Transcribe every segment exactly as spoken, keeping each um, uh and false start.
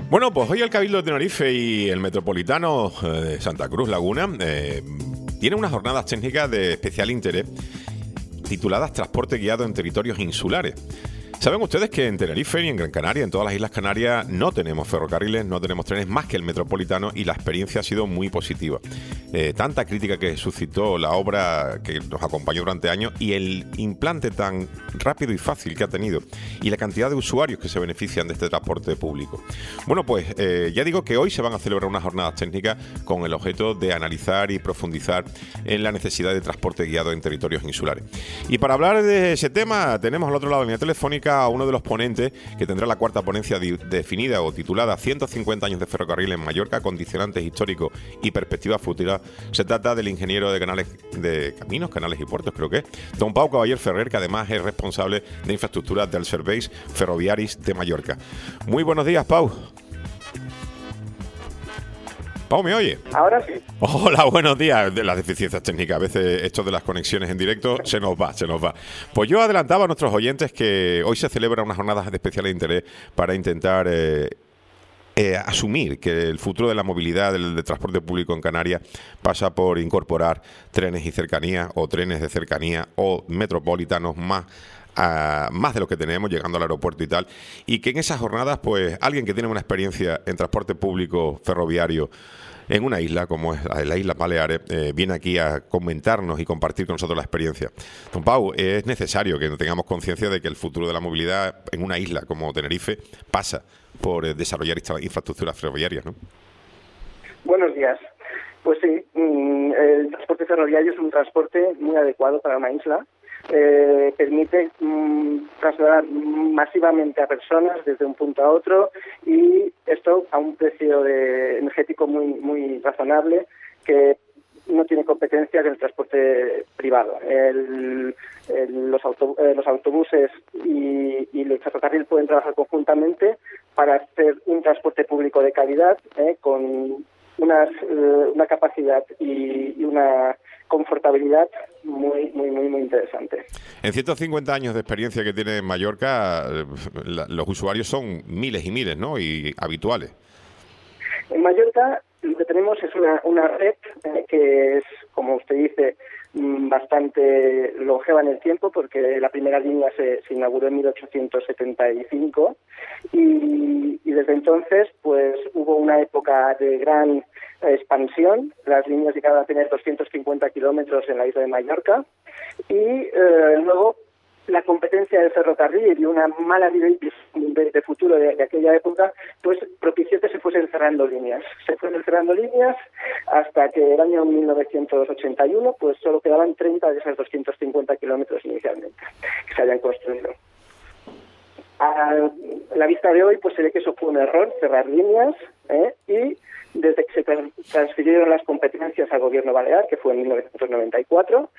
Bueno, pues hoy el Cabildo de Tenerife y el Metropolitano de Santa Cruz Laguna eh, tienen unas jornadas técnicas de especial interés tituladas Transporte guiado en territorios insulares. Saben ustedes que en Tenerife y en Gran Canaria, en todas las Islas Canarias, no tenemos ferrocarriles, no tenemos trenes más que el Metropolitano, y la experiencia ha sido muy positiva. Eh, tanta crítica que suscitó la obra que nos acompañó durante años y el implante tan rápido y fácil que ha tenido y la cantidad de usuarios que se benefician de este transporte público. Bueno, pues eh, ya digo que hoy se van a celebrar unas jornadas técnicas con el objeto de analizar y profundizar en la necesidad de transporte guiado en territorios insulares. Y para hablar de ese tema tenemos al otro lado de la línea telefónica a uno de los ponentes que tendrá la cuarta ponencia di- definida o titulada ciento cincuenta años de ferrocarril en Mallorca, condicionantes históricos y perspectivas futuras. Se trata del ingeniero de canales, de caminos, canales y puertos, creo que es, don Pau Cavaller Ferrer, que además es responsable de infraestructuras del Serveis Ferroviaris de Mallorca. Muy buenos días, Pau. Pau, ¿me oye? Ahora sí. Hola, buenos días. De las deficiencias técnicas, a veces esto de las conexiones en directo se nos va, se nos va. Pues yo adelantaba a nuestros oyentes que hoy se celebran unas jornadas de especial interés para intentar eh, eh, asumir que el futuro de la movilidad, del, del transporte público en Canarias, pasa por incorporar trenes y cercanías, o trenes de cercanía, o metropolitanos más Uh, más de lo que tenemos, llegando al aeropuerto y tal, y que en esas jornadas, pues, alguien que tiene una experiencia en transporte público ferroviario en una isla, como es la isla Baleares, eh, viene aquí a comentarnos y compartir con nosotros la experiencia. Don Pau, es necesario que tengamos conciencia de que el futuro de la movilidad en una isla como Tenerife pasa por eh, desarrollar infraestructuras ferroviarias, ¿no? Buenos días. Pues sí, el transporte ferroviario es un transporte muy adecuado para una isla. Eh, permite mm, trasladar masivamente a personas desde un punto a otro, y esto a un precio de, energético muy muy razonable, que no tiene competencia del transporte privado. El, el, los, auto, eh, los autobuses y, y el ferrocarril pueden trabajar conjuntamente para hacer un transporte público de calidad, eh, con unas, eh, una capacidad y, y una confortabilidad muy, muy, muy, muy interesante. En ciento cincuenta años de experiencia que tiene Mallorca, la, los usuarios son miles y miles, ¿no? Y habituales. En Mallorca lo que tenemos es una, una red eh, que es, como usted dice, bastante longeva en el tiempo, porque la primera línea se, se inauguró en mil ochocientos setenta y cinco y, y desde entonces pues hubo una época de gran expansión. Las líneas llegaron a tener doscientos cincuenta kilómetros en la isla de Mallorca, y eh, luego la competencia del ferrocarril y una mala visión de, de futuro de, de aquella época, pues propició que se fuesen cerrando líneas. Se fueron cerrando líneas hasta que el año mil novecientos ochenta y uno, pues solo quedaban treinta de esas doscientos cincuenta kilómetros inicialmente que se habían construido. A la vista de hoy, pues se ve que eso fue un error, cerrar líneas, ¿eh? Y desde que se transfirieron las competencias al gobierno balear, que fue en mil novecientos noventa y cuatro,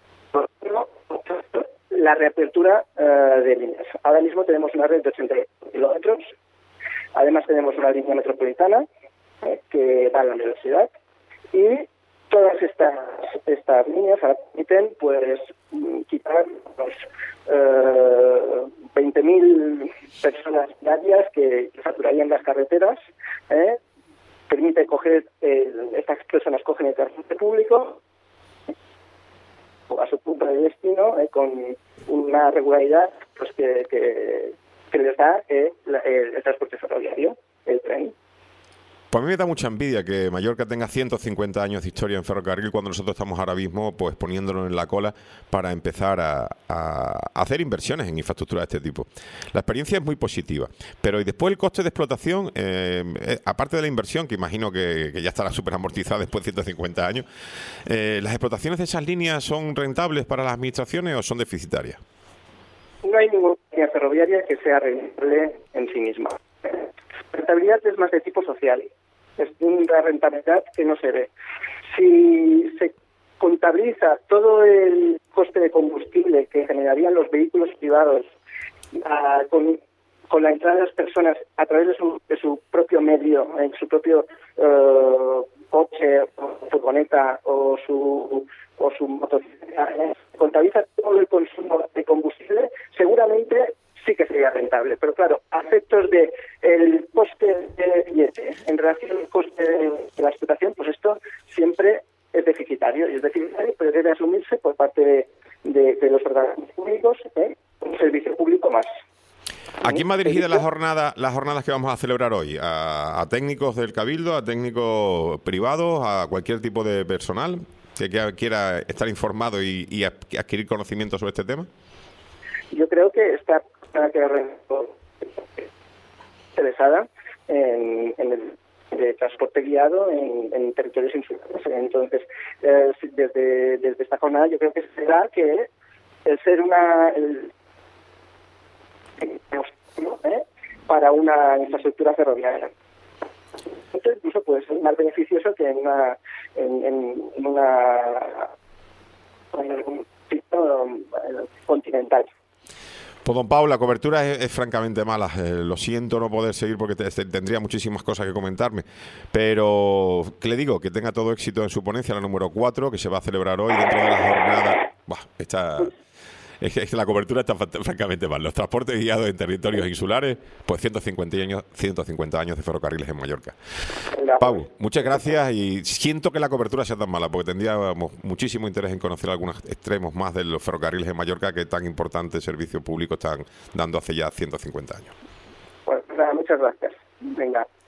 la reapertura uh, de líneas. Ahora mismo tenemos una red de ochenta kilómetros. Además tenemos una línea metropolitana eh, que va a la universidad, y todas estas estas líneas permiten pues quitar los uh, veinte mil personas diarias que saturarían las carreteras. Eh, permite coger eh, estas personas cogen el transporte público a su punto de destino, eh, con una regularidad pues que, que, que les da eh, la, el, el transporte ferroviario, el tren. Pues a mí me da mucha envidia que Mallorca tenga ciento cincuenta años de historia en ferrocarril, cuando nosotros estamos ahora mismo pues poniéndonos en la cola para empezar a, a hacer inversiones en infraestructura de este tipo. La experiencia es muy positiva, pero y después el coste de explotación, eh, eh, aparte de la inversión, que imagino que, que ya estará súper amortizada después de ciento cincuenta años, eh, ¿las explotaciones de esas líneas son rentables para las administraciones o son deficitarias? No hay ninguna línea ferroviaria que sea rentable en sí misma. La rentabilidad es más de tipo social. Es una rentabilidad que no se ve. Si se contabiliza todo el coste de combustible que generarían los vehículos privados uh, con, con la entrada de las personas a través de su, de su propio medio, en su propio uh, coche, o furgoneta o su, o su motocicleta, ¿eh? Contabiliza todo el consumo de combustible, seguramente sí que sería rentable, pero claro, a efectos de el coste de relación al coste de, de la explotación, pues esto siempre es deficitario, y es deficitario, pero debe asumirse por parte de, de, de los organismos públicos, ¿eh? Un servicio público más. ¿A quién va dirigida la jornada, las jornadas que vamos a celebrar hoy? ¿A, a técnicos del Cabildo, a técnicos privados, a cualquier tipo de personal que quiera estar informado y, y adquirir conocimiento sobre este tema? Yo creo que está interesada en, en el de transporte guiado en, en territorios insulares. Entonces, eh, desde, desde esta jornada yo creo que será que el ser una... El, ¿eh? para una infraestructura ferroviaria. Esto incluso puede ser más beneficioso que en una en, en, en una en algún sitio continental. Pues don Pau, la cobertura es, es francamente mala. Eh, lo siento no poder seguir porque te, te, tendría muchísimas cosas que comentarme. Pero, ¿qué le digo? Que tenga todo éxito en su ponencia, la número cuatro, que se va a celebrar hoy dentro de la jornada. Buah, está... Es que, es que la cobertura está francamente mal. Los transportes guiados en territorios insulares, pues ciento cincuenta años, ciento cincuenta años de ferrocarriles en Mallorca. Pau, muchas gracias y siento que la cobertura sea tan mala, porque tendríamos muchísimo interés en conocer algunos extremos más de los ferrocarriles en Mallorca que tan importante servicio público están dando hace ya ciento cincuenta años. Pues nada, muchas gracias. Venga.